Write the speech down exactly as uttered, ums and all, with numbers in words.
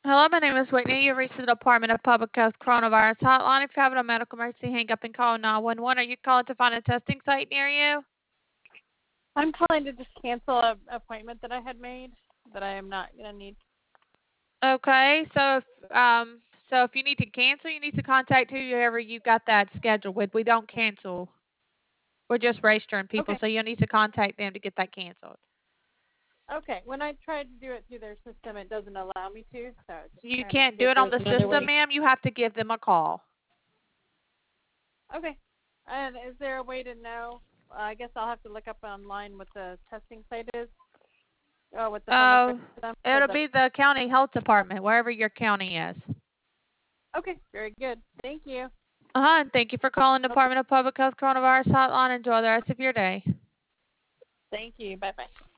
Hello, my name is Whitney. You've reached the Department of Public Health Coronavirus Hotline. If you have a medical emergency, hang up and call nine one one. Are you calling to find a testing site near you? I'm calling to just cancel an appointment that I had made that I am not going to need. Okay, so if um so if you need to cancel, you need to contact whoever you got that scheduled with. We don't cancel. We're just registering people, Okay. so you'll need to contact them to get that canceled. Okay. When I tried to do it through their system, it doesn't allow me to, so I was just You trying to can't see do if it there on was the another system, way. ma'am. You have to give them a call. Okay. And is there a way to know? Uh, I guess I'll have to look up online what the testing site is. Oh, what the home address Oh, is for it'll the. be the county health department, wherever your county is. Okay. Very good. Thank you. Uh-huh, and thank you for calling Department of Public Health Coronavirus Hotline. Enjoy the rest of your day. Thank you. Bye bye.